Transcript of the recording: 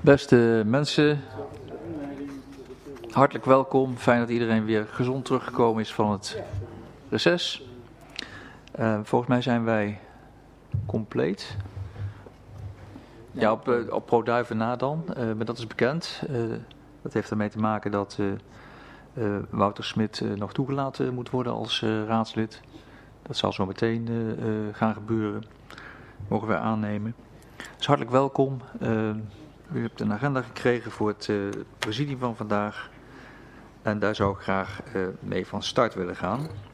Beste mensen, hartelijk welkom. Fijn dat iedereen weer gezond teruggekomen is van het reces. Volgens mij zijn wij compleet. Ja, op ProDuiven na dan, maar dat is bekend. Dat heeft ermee te maken dat Wouter Smit nog toegelaten moet worden als raadslid. Dat zal zo meteen gaan gebeuren. Mogen wij aannemen. Dus hartelijk welkom. U hebt een agenda gekregen voor het presidium van vandaag. En daar zou ik graag mee van start willen gaan.